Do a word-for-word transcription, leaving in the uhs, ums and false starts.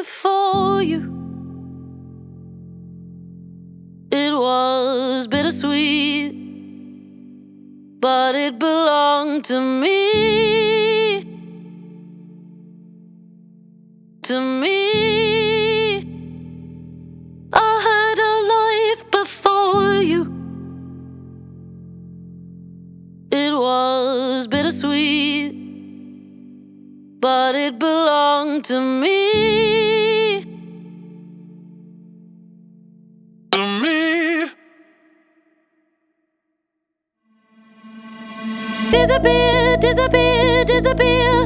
before you. It was bittersweet, but it belonged to me. To me, I had a life before you. It was bittersweet, but it belonged to me. To me. Disappear, disappear, disappear.